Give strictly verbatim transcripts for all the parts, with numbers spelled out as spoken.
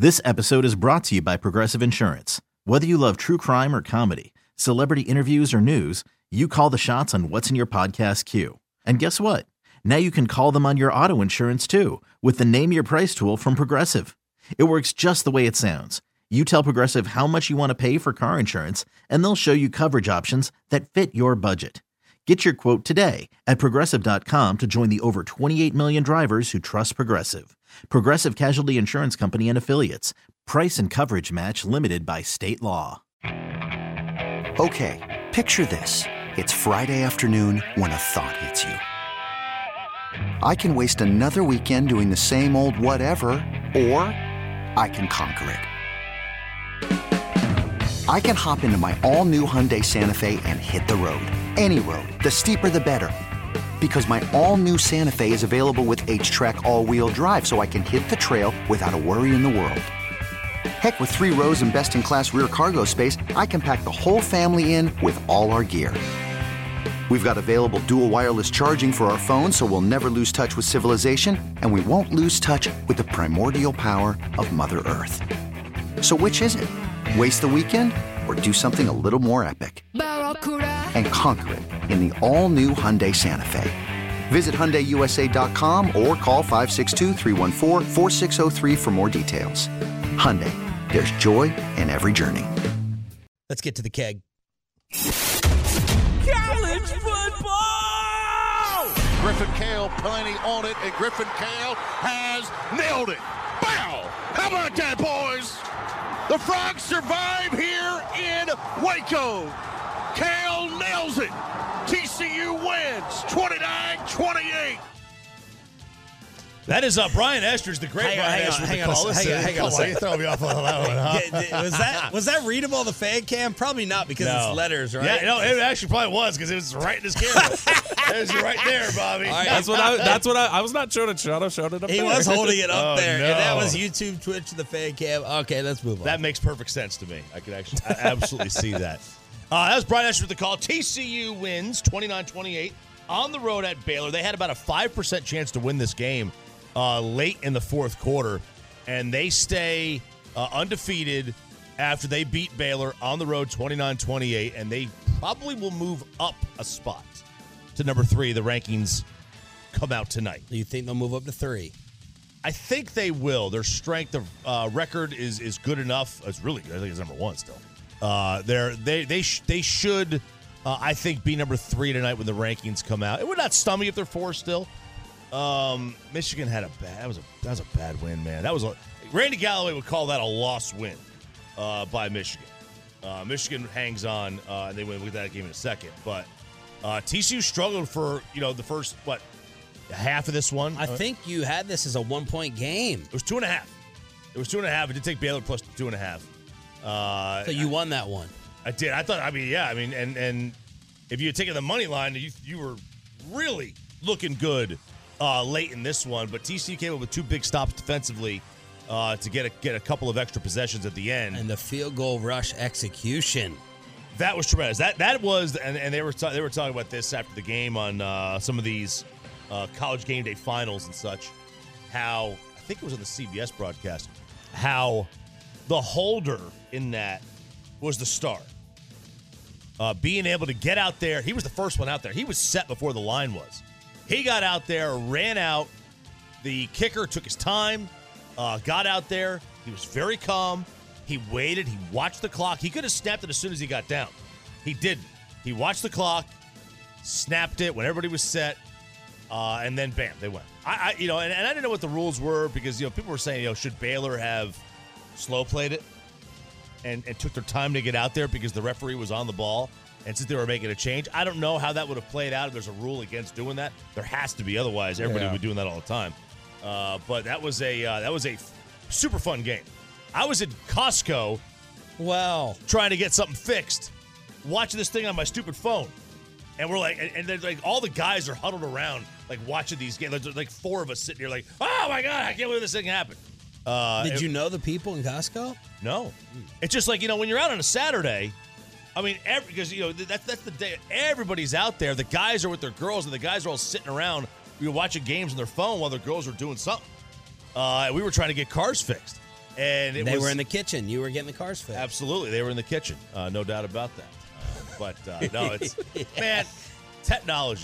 This episode is brought to you by Progressive Insurance. Whether you love true crime or comedy, celebrity interviews or news, you call the shots on what's in your podcast queue. And guess what? Now you can call them on your auto insurance too with the Name Your Price tool from Progressive. It works just the way it sounds. You tell Progressive how much you want to pay for car insurance, and they'll show you coverage options that fit your budget. Get your quote today at Progressive dot com to join the over twenty-eight million drivers who trust Progressive. Progressive Casualty Insurance Company and Affiliates. Price and coverage match limited by state law. Okay, picture this. It's Friday afternoon when a thought hits you. I can waste another weekend doing the same old whatever, or I can conquer it. I can hop into my all-new Hyundai Santa Fe and hit the road. Any road. The steeper, the better. Because my all-new Santa Fe is available with H-Track all-wheel drive, so I can hit the trail without a worry in the world. Heck, with three rows and best-in-class rear cargo space, I can pack the whole family in with all our gear. We've got available dual wireless charging for our phones, so we'll never lose touch with civilization, and we won't lose touch with the primordial power of Mother Earth. So which is it? Waste the weekend or do something a little more epic? And conquer it in the all-new Hyundai Santa Fe. Visit Hyundai U S A dot com or call five six two, three one four, four six zero three for more details. Hyundai, there's joy in every journey. Let's get to the keg. College football! Griffin Cale plenty on it, and Griffin Cale has nailed it. Bow! How about that, boys? The Frogs survive here in Waco. Cale nails it. T C U wins twenty-nine twenty-eight. That is uh, Brian Esther's the great Hang on, Brian hang on, Esther. hang on a sec- hang on, hang on a second. You throw me off on that one, huh? Did- did- was that was that readable on the fan cam? Probably not because No. it's letters, right? Yeah, no, it actually probably was because it was right in his camera. There's right there, Bobby. All right. That's what I. That's what I. I was not showing it. Showed it. Showed it up He there. was holding it up Oh, there, no. and that was YouTube, Twitch, the fan cam. Okay, let's move on. That makes perfect sense to me. I could actually I absolutely see that. Uh, that was Brian Esther with the call. T C U wins twenty-nine twenty-eight on the road at Baylor. They had about a five percent chance to win this game uh, late in the fourth quarter, and they stay uh, undefeated after they beat Baylor on the road twenty-nine twenty-eight, and they probably will move up a spot to number three. The rankings come out tonight. Do you think they'll move up to three? I think they will. Their strength of uh, record is is good enough. It's really good. I think it's number one still. Uh, they're they they sh- they should, uh, I think, be number three tonight when the rankings come out. It would not stun me if they're four still. Um, Michigan had a bad. That was a that was a bad win, man. That was a Randy Galloway would call that a lost win uh, by Michigan. Uh, Michigan hangs on, uh, and they win. We'll get that game in a second. But uh, T C U struggled for you know the first what half of this one. I think you had this as a one-point game. It was two and a half. It was two and a half. It did take Baylor plus two and a half. Uh, So you won that one. I did. I thought. I mean, yeah. I mean, and and if you had taken the money line, you you were really looking good uh, late in this one. But T C U came up with two big stops defensively uh, to get a get a couple of extra possessions at the end. And the field goal rush execution. That was tremendous. That that was, and, and they were ta- they were talking about this after the game on uh, some of these uh, college game day finals and such. How I think it was on the C B S broadcast. How the holder in that was the star. Uh, being able to get out there, he was the first one out there. He was set before the line was. He got out there, ran out. The kicker took his time, uh, got out there. He was very calm. He waited. He watched the clock. He could have snapped it as soon as he got down. He didn't. He watched the clock, snapped it when everybody was set, uh, and then bam, they went. I, I you know, and, and I didn't know what the rules were because you know people were saying, you know, should Baylor have slow played it and, and took their time to get out there because the referee was on the ball and since they were making a change. I don't know how that would have played out if there's a rule against doing that. There has to be, otherwise everybody Yeah. would be doing that all the time. Uh, but that was a uh, that was a f- super fun game. I was at Costco Well, trying to get something fixed, watching this thing on my stupid phone. And we're like, and, and they're like, all the guys are huddled around, like watching these games. There's like four of us sitting here, like, oh my God, I can't believe this thing happened. Uh, did it- you know the people in Costco? No. It's just like, you know, when you're out on a Saturday, I mean, every, because, you know, that's, that's the day everybody's out there. The guys are with their girls, and the guys are all sitting around, you know, watching games on their phone while their girls are doing something. Uh, and we were trying to get cars fixed. And it they was, were in the kitchen. You were getting the cars fixed. Absolutely. They were in the kitchen. Uh, no doubt about that. Uh, but, uh, no, it's, yeah. man, technology.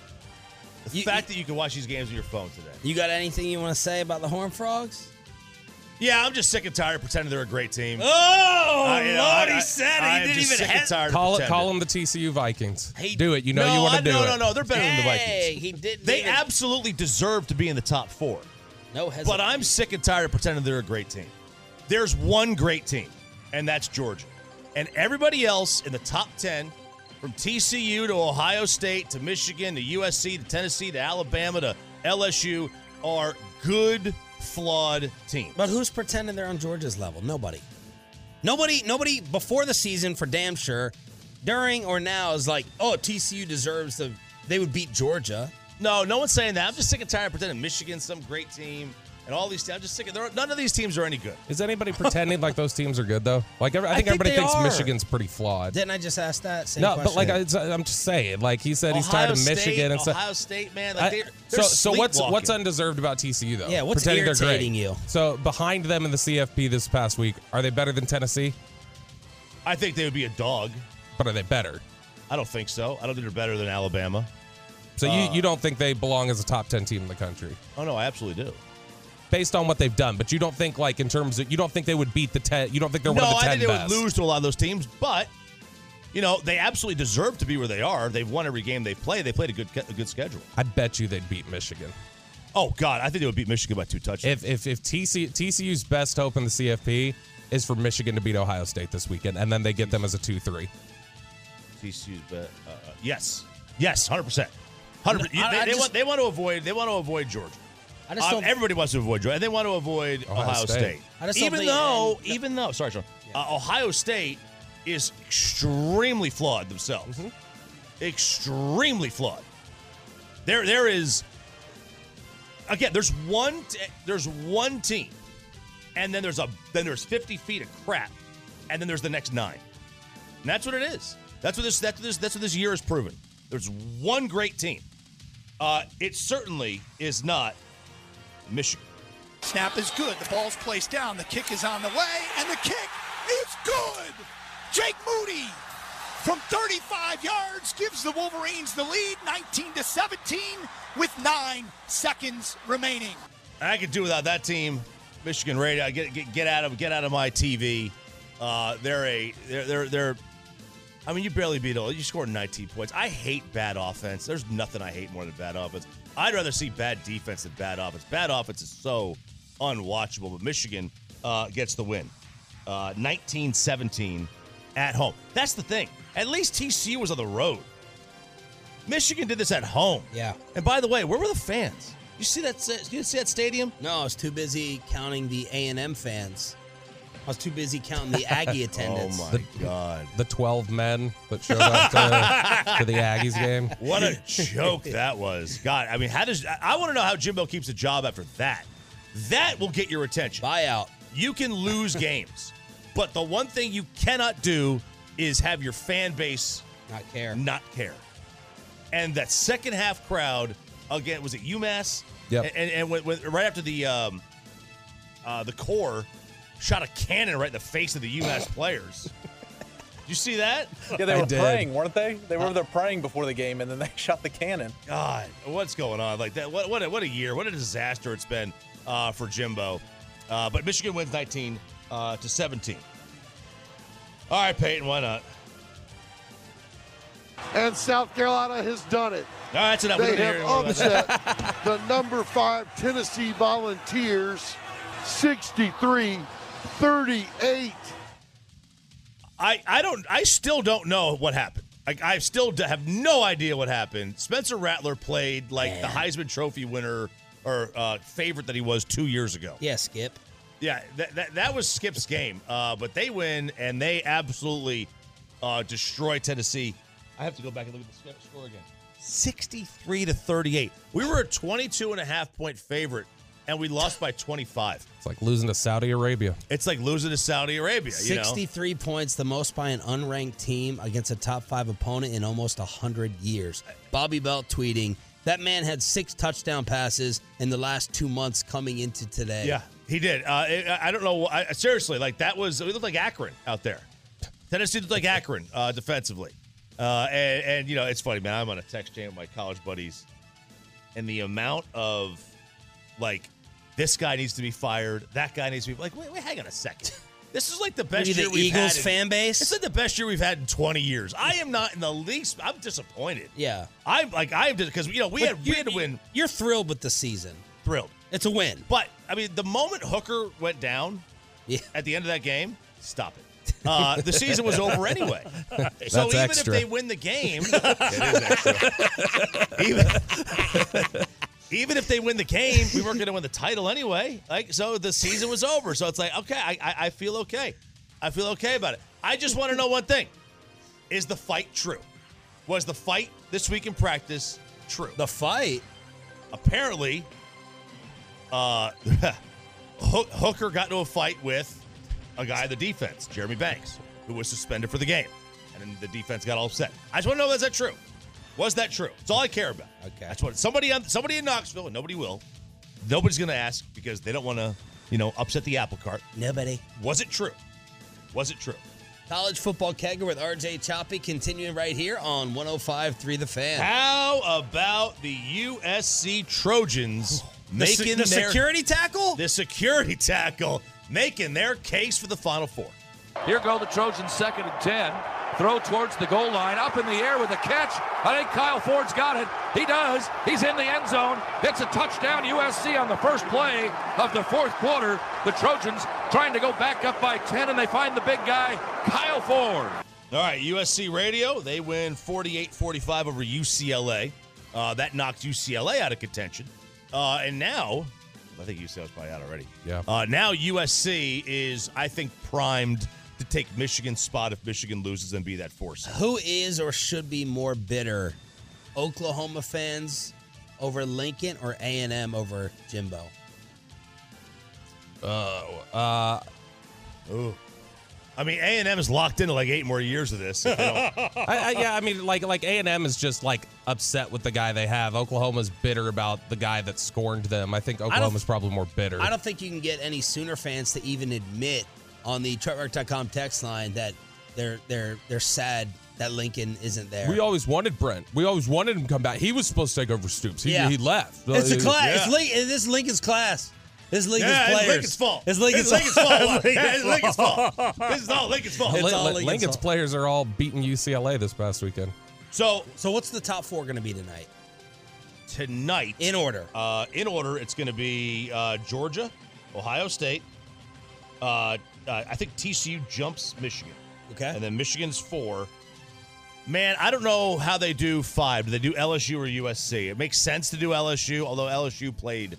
The You- fact that you can watch these games on your phone today. You got anything you want to say about the Horned Frogs? Yeah, I'm just sick and tired of pretending they're a great team. Oh, Uh, you know, Lord, I- he said it. I He am didn't just even sick and have. tired of Call it. pretending. Call them the T C U Vikings. He- do it. You know no, you want I- to do no, it. No, no, They're better than the Vikings. Hey, he didn't They even- absolutely deserve to be in the top four. No hesitation. But I'm sick and tired of pretending they're a great team. There's one great team, and that's Georgia. And everybody else in the top ten, from T C U to Ohio State to Michigan to U S C to Tennessee to Alabama to L S U, are good, flawed teams. But who's pretending they're on Georgia's level? Nobody. Nobody. Nobody before the season, for damn sure. During or now is like, oh, T C U deserves to. They would beat Georgia. No, no one's saying that. I'm just sick and tired of pretending Michigan's some great team and all these teams. I'm just sick of they're, none of these teams are any good. Is anybody pretending like those teams are good though? Like every, I, I think, think everybody they thinks are. Michigan's pretty flawed. Didn't I just ask that same no, question? but like I, it's- I'm just saying. Like he said, he's Ohio tired of State, Michigan and stuff. Ohio State, man. Like I- they're, so, they're so what's sleepwalking. what's undeserved about T C U though? Yeah, what's Pretending they're great. irritating you? So behind them in the C F P this past week, are they better than Tennessee? I think they would be a dog. But are they better? I don't think so. I don't think they're better than Alabama. So Uh, you, you don't think they belong as a top ten team in the country Oh no, I absolutely do. based on what they've done? But you don't think like in terms of you don't think they would beat the ten? You don't think they're No, one of the I ten think they best? would lose to a lot of those teams, but you know they absolutely deserve to be where they are. They've won every game they've played. They played a good a good schedule. I bet you they'd beat Michigan. Oh God, I think they would beat Michigan by two touchdowns. If if if T C, T C U's best hope in the C F P is for Michigan to beat Ohio State this weekend, and then they get them as a two three. T C U's, but uh, uh, yes, yes, hundred percent, hundred. No, I- They, I they just- want they want to avoid they want to avoid Georgia. I just Um, don't. everybody wants to avoid Georgia, and they want to avoid Ohio, Ohio State. State. I just don't even think- though, and- even though, sorry, Sean, uh, Ohio State is extremely flawed themselves. Extremely flawed. There, there is. Again, there's one. T- there's one team, and then there's a then there's fifty feet of crap, and then there's the next nine. And that's what it is. That's what this. That's what this. That's what this year has proven. There's one great team. Uh, it certainly is not Michigan. Snap is good. The ball's placed down. The kick is on the way, and the kick is good. Jake Moody from thirty-five yards gives the Wolverines the lead, nineteen to seventeen, with nine seconds remaining. I could do without that team. Michigan radio. Get get get out of get out of my T V. Uh, they're a they're they're they're. I mean, you barely beat them. You scored nineteen points. I hate bad offense. There's nothing I hate more than bad offense. I'd rather see bad defense than bad offense. Bad offense is so unwatchable. But Michigan uh, gets the win, uh, nineteen seventeen at home. That's the thing. At least T C U was on the road. Michigan did this at home. Yeah. And by the way, where were the fans? You see that? You see that stadium? No, I was too busy counting the A and M fans. I was too busy counting the Aggie attendance. Oh my God! The twelve men that showed up to, to the Aggies game. What a joke that was. God, I mean, how does I, I want to know how Jimbo keeps a job after that? That will get your attention. Buyout. You can lose games, but the one thing you cannot do is have your fan base Not care. not care. And that second half crowd again, was it UMass? Yep. And and, and when, when, right after the um, uh, the core shot a cannon right in the face of the UMass players. Did you see that? Yeah, they I were did. praying, weren't they? They were there praying before the game, and then they shot the cannon. God, what's going on? Like that? What? What? A, what a year! What a disaster it's been uh, for Jimbo. Uh, but Michigan wins nineteen uh, to seventeen. All right, Peyton, why not? And South Carolina has done it. All right, that's enough. We They don't have hear more about that. upset the number five Tennessee Volunteers, sixty-three thirty-eight. I, I don't. I still don't know what happened. Like I still d- have no idea what happened. Spencer Rattler played like the Heisman Trophy winner or uh, favorite that he was two years ago. Yeah, Skip. Yeah, that that, that was Skip's game. Uh, but they win, and they absolutely uh, destroy Tennessee. I have to go back and look at the score again. sixty-three to thirty-eight. We were a twenty-two and a half point favorite, and we lost by twenty-five. It's like losing to Saudi Arabia. It's like losing to Saudi Arabia, you know? sixty-three points, the most by an unranked team against a top five opponent in almost one hundred years. Bobby Belt tweeting, that man had six touchdown passes in the last two months coming into today. Yeah, He did. Uh, I, I don't know. I, seriously, like that was, it looked like Akron out there. Tennessee looked like Akron uh, defensively. Uh, and, and, you know, it's funny, man. I'm on a text chain with my college buddies. And the amount of, like, this guy needs to be fired, that guy needs to be, like, wait, wait, hang on a second. This is like the best Maybe year the we've Eagles had. in- fan base? It's like the best year we've had in twenty years. I am not in the least, I'm disappointed. Yeah. I'm like, I'm just, because, you know, we But had, we had to win. You're thrilled with the season. Thrilled. It's a win. But, I mean, the moment Hooker went down Yeah. at the end of that game, stop it. Uh, the season was over anyway. So even extra. if they win the game, it is extra. even, even if they win the game, we weren't going to win the title anyway. Like, so the season was over. So it's like, okay, I, I, I feel okay. I feel okay about it. I just want to know one thing: is the fight true? Was the fight this week in practice true? The fight? Apparently, uh, Hooker got into a fight with a guy in the defense, Jeremy Banks, who was suspended for the game. And then the defense got all upset. I just want to know, is that true? Was that true? That's all I care about. Okay. That's what somebody on, somebody in Knoxville, and nobody will. Nobody's going to ask because they don't want to, you know, upset the apple cart. Nobody. Was it true? Was it true? College football kegger with R J Choppy continuing right here on one oh five point three The Fan. How about the U S C Trojans The, making se- the their security tackle? the security tackle making their case for the Final Four? Here go the Trojans, second and ten. Throw towards the goal line, up in the air with a catch. I think Kyle Ford's got it. He does. He's in the end zone. It's a touchdown, U S C on the first play of the fourth quarter. The Trojans trying to go back up by ten, and they find the big guy, Kyle Ford. All right, U S C Radio, they win forty-eight forty-five over U C L A. Uh, that knocked U C L A out of contention. Uh, and now, I think U C L A's probably out already. Yeah. Uh, now U S C is, I think, primed to take Michigan's spot if Michigan loses and be that force. Who is or should be more bitter? Oklahoma fans over Lincoln or A and M over Jimbo? Uh, uh, Ooh. I mean, A and M is locked into like eight more years of this. If they don't. I, I, yeah, I mean, like like A and M is just like upset with the guy they have. Oklahoma's bitter about the guy that scorned them. I think Oklahoma's probably more bitter. I don't think you can get any Sooner fans to even admit on the Trevor dot com text line that they're they're they're sad that Lincoln isn't there. We always wanted Brent. We always wanted him to come back. He was supposed to take over Stoops. He, Yeah. he left. It's a He- class. Yeah. It's Lin- this is Lincoln's class. This is Lincoln's Yeah, players. it's Lincoln's fault. It's Lincoln's, It's Lincoln's fault. Yeah, it's Lincoln's fault. This is all Lincoln's fault. It's Lin- all Lin- Lincoln's Lincoln's fault. players are all beating U C L A this past weekend. So So what's the top four going to be tonight? tonight, In order. Uh, in order, it's going to be uh, Georgia, Ohio State. Uh, uh, I think T C U jumps Michigan. Okay. And then Michigan's four. Man, I don't know how they do five. Do they do L S U or U S C? It makes sense to do L S U, although L S U played.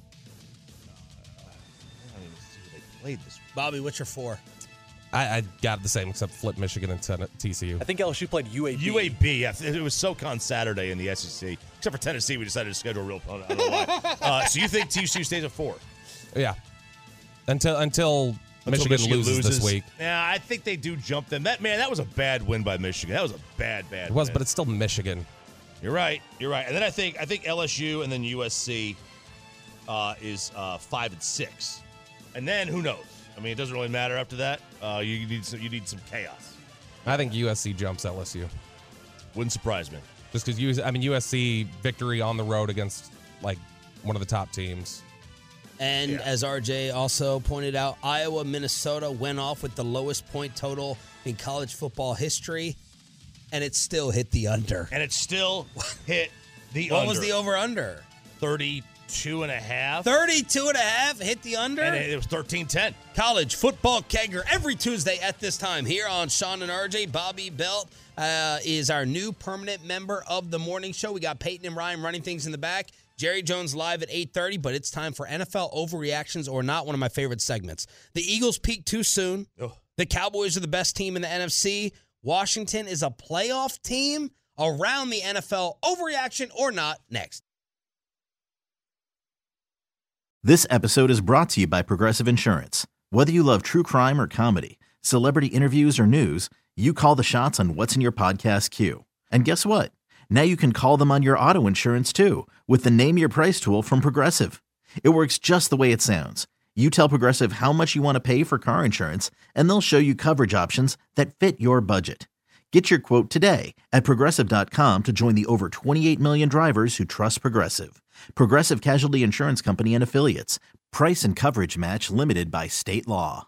Uh, I don't even see who they played this week. Bobby, what's your four? I, I got the same except flip Michigan and Ten- T C U. I think L S U played U A B. U A B, yeah. It was SoCon Saturday in the S E C. Except for Tennessee, we decided to schedule a real opponent. I don't know why. uh, so you think T C U stays at four? Yeah. Until until, Until Michigan, loses, this week. Yeah, I think they do jump them. That man, that was a bad win by Michigan. That was a bad, bad. It was, win. but it's still Michigan. You're right. You're right. And then I think I think L S U and then U S C uh, is uh, five and six, and then who knows? I mean, it doesn't really matter after that. Uh, you need some, you need some chaos. I think U S C jumps L S U. Wouldn't surprise me. Just because I mean U S C victory on the road against like one of the top teams. And Yeah. as R J also pointed out, Iowa, Minnesota went off with the lowest point total in college football history, and it still hit the under. And it still hit the What under. was the over-under? thirty-two and a half. thirty-two and a half hit the under? And it was thirteen ten. College football kegger every Tuesday at this time here on Sean and R J. Bobby Belt uh, is our new permanent member of the morning show. We got Peyton and Ryan running things in the back. Jerry Jones live at eight thirty, but it's time for N F L overreactions or not, one of my favorite segments. The Eagles peaked too soon. Oh. The Cowboys are the best team in the N F C. Washington is a playoff team around the N F L. Overreaction or not, next. This episode is brought to you by Progressive Insurance. Whether you love true crime or comedy, celebrity interviews or news, you call the shots on what's in your podcast queue. And guess what? Now you can call them on your auto insurance too with the Name Your Price tool from Progressive. It works just the way it sounds. You tell Progressive how much you want to pay for car insurance, and they'll show you coverage options that fit your budget. Get your quote today at Progressive dot com to join the over twenty-eight million drivers who trust Progressive. Progressive Casualty Insurance Company and Affiliates. Price and coverage match limited by state law.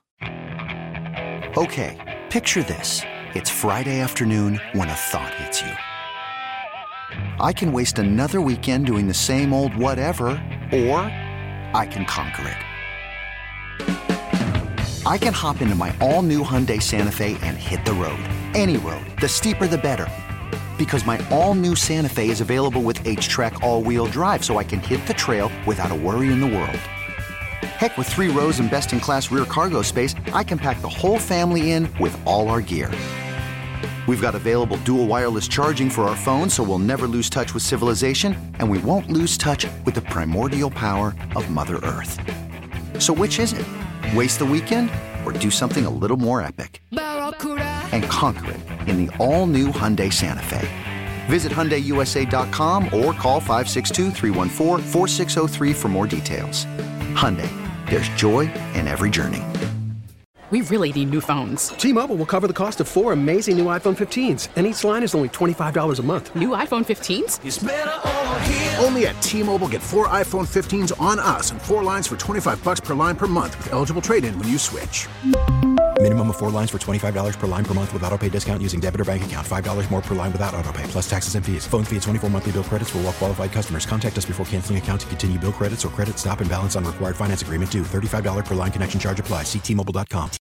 Okay, picture this. It's Friday afternoon when a thought hits you. I can waste another weekend doing the same old whatever, or I can conquer it. I can hop into my all-new Hyundai Santa Fe and hit the road. Any road. The steeper, the better. Because my all-new Santa Fe is available with H-Track all-wheel drive, so I can hit the trail without a worry in the world. Heck, with three rows and best-in-class rear cargo space, I can pack the whole family in with all our gear. We've got available dual wireless charging for our phones, so we'll never lose touch with civilization, and we won't lose touch with the primordial power of Mother Earth. So which is it? Waste the weekend or do something a little more epic? And conquer it in the all-new Hyundai Santa Fe. Visit Hyundai U S A dot com or call five six two, three one four, four six zero three for more details. Hyundai, there's joy in every journey. We really need new phones. T-Mobile will cover the cost of four amazing new iPhone fifteens, and each line is only twenty-five dollars a month. New iPhone fifteens? It's better over here. Only at T-Mobile, get four iPhone fifteens on us and four lines for twenty-five bucks per line per month with eligible trade-in when you switch. Minimum of four lines for twenty-five dollars per line per month with autopay discount using debit or bank account. five dollars more per line without autopay, plus taxes and fees. Phone fee at twenty-four monthly bill credits for well-qualified customers. Contact us before canceling account to continue bill credits or credit stop and balance on required finance agreement due. thirty-five dollars per line connection charge applies. See T Mobile dot com.